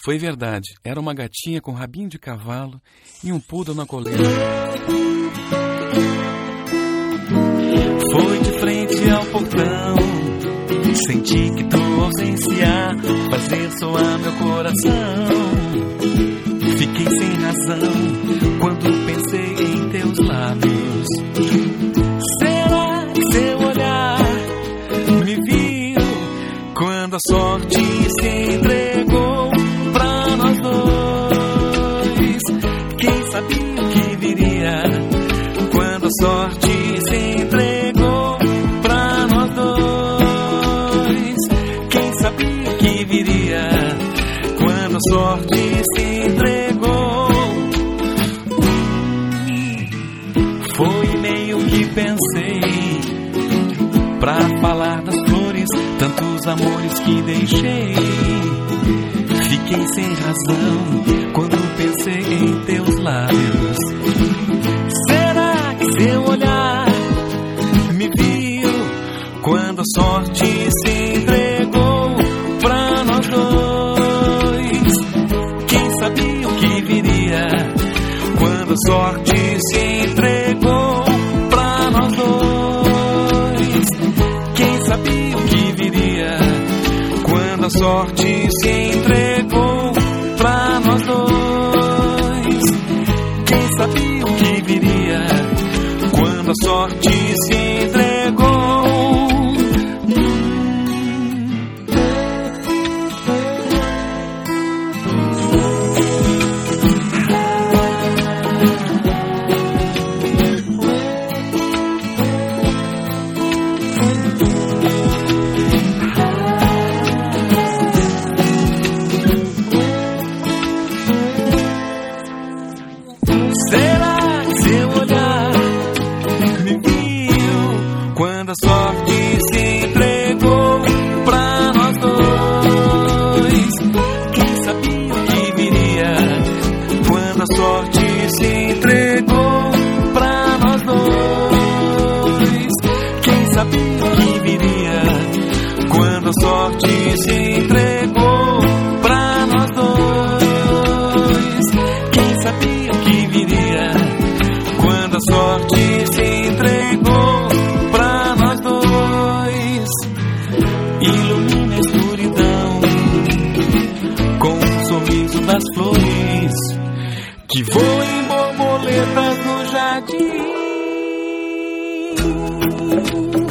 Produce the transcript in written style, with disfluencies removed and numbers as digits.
Foi verdade, era uma gatinha com rabinho de cavalo e um poodle na coleira. Foi de frente ao portão, senti que tua ausência fazia soar meu coração. Fiquei sem razão quando pensei em teus lábios. Será que seu olhar me viu quando a sorte se entregou pra nós dois? Quem sabia o que viria quando a sorte se entregou pra nós dois? Quem sabia o que viria quando a sorte se entregou? Foi meio que pensei pra falar das flores, tantos amores que deixei. Fiquei sem razão quando pensei em teus lábios. Será que seu olhar me viu quando a sorte se entregou pra nós dois? Quem sabia o que viria quando a sorte se entregou pra nós dois? Quem sabia o que viria quando a sorte se entregou pra nós dois? Quem sabia o que viria quando a sorte se entregou? Será que seu olhar me viu quando a sorte se entregou pra nós dois? Quem sabia o que viria quando a sorte se entregou pra nós dois? Quem sabia o que viria quando a sorte se entregou pra nós dois? Quem sabia o que viria quando a sorte se entregou pra nós dois? Ilumina a escuridão com o sorriso das flores que voam em borboletas no jardim.